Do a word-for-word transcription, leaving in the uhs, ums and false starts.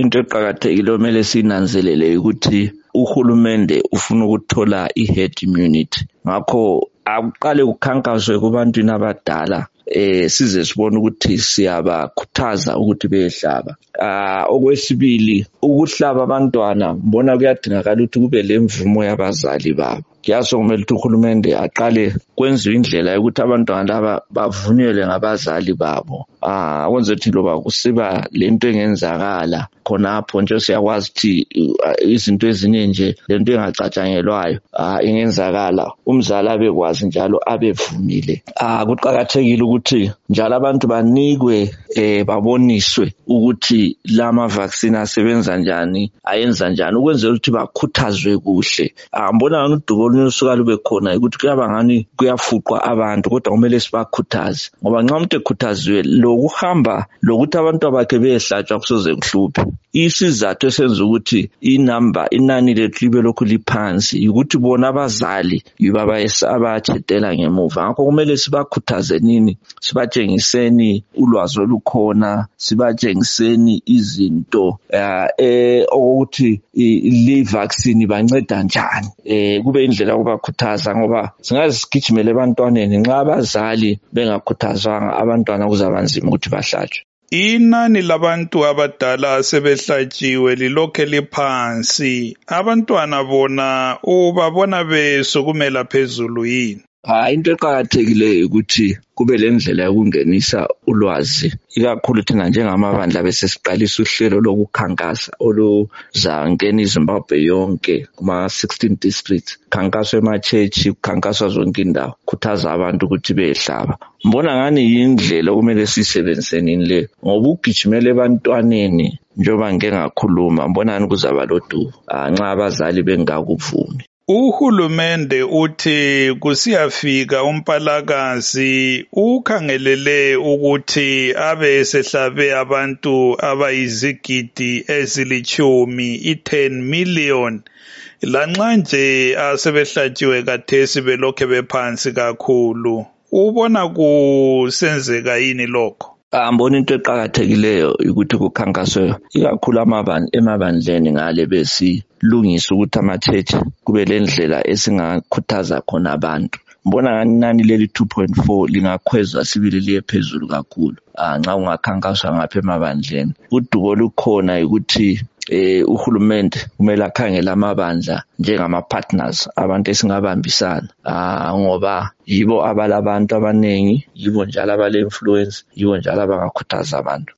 into eqhakathekile omele sinanzelele ukuthi uhulumende ufuna ukuthola i-herd immunity. Ngakho akuqale ukukhankaswe kubantwini abadala eh size sibone ukuthi siyabakhuthaza ukuthi behlaba. Ah okwesibili ukuhlaba abantwana mbona kuyadingakala ukuthi kube lemvumo yabazali babo. Kuyaso kumele ukuthi uhulumende aqale kwenziwe indlela yokuthi abantwana laba bavunyelwe ngabazali babo. Ah kwenze ukuthi loba kusiba lento engenzakala khonapho nje siyakwazi ukuthi izinto ezinye nje lento engacatshangelwayo ah ingenzakala umzali abekwazi njalo abevumile. Ah kuqhakathekile ukuthi njalo abantu banikwe eh baboniswe ukuthi lama vaccine asebenza njani ayenza njani ukwenzela ukuthi bakhuthazwe kuhle. Ah mbona udubo olusuka lube khona ukuthi kuyaba ngani kuyafuqwa abantu kodwa kumele sibakhuthaze ngoba nxa umuntu ekhuthaziwe lokuhamba lokuthi abantu abakhe behlatshwa kusoze kuhluphe. Isizathu esenza ukuthi inamba inani lethu libe lokhu liphansi ukuthi bona abazali yibaba abatshedela ngemuva. Ngakho kumele sibakhuthaze nini sibatshengiseni ulwazi olukhona sibatshengiseni izinto eh ukuthi le vaccine banceda njani eh kube indlela yokubakhuthaza ngoba singaze sigijimele abantwaneni nxa abazali bengakhuthazwanga abantwana kuzabanzima ukuthi bahlatshwe. Inani labantu abadala sebehlatshiwe lilokhe liphansi abantwana bona ubabona besukumela phezulu yini? Ha into eqhakathekileyo ukuthi kube lendlela yokungenisa ulwazi ikakhulu thina njengamabandla bese siqalisa uhlelo lokukhankasa oluzangena iZimbabwe yonke kuma sixteen districts khankaswe ema church khankaswa zonke indawo khuthaza abantu ukuthi behlaba. Mbona ngani indlela okumele sisebenziseni le ngoba ugijimele ebantwaneni njoba ngeke ngakhuluma mbona ngani kuzaba lodubo nxa abazali bengakuvumi. Uhulumende uthi kusiyafika umpalakazi ukhangelele ukuthi abe sehlabe abantu abayizigidi ezilichumi i-ten million lanxa nje asebehlatshiwe kathesi belokhe bephansi kakhulu. Ubona kusenzeka yini lokho? Ambona into eqhakathekileyo ukuthi kukhankaswe ikakhulu amabandla emabandleni ngale besi lungisa ukuthi ama-church kube lendlela esingakhuthaza khona abantu. Mbona ngani nani leli two point four lingakhwezwa sibili liye phezulu kakhulu ah nxa ungakhankaswa ngapha emabandleni. Udubo olukhona ukuthi eh uhulumende kumele akhangela amabandla njengama partners abantu esingabambisana ah ngoba yibo abalabantu abanengi yibo njalo abale influence yibo njalo abangakhuthaza abantu.